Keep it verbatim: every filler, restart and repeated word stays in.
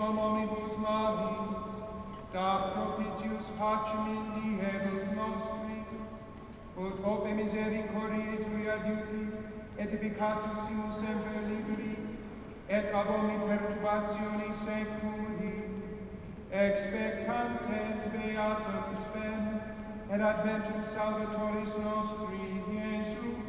suam omnibus malis, da propitius pacem in diebus nostri, ut hope misericordiae tui adiuti, et peccatus simus semper liberi, et ab omni perturbatione seculi, expectantes beatum spem, et adventum Salvatoris nostri, Iesu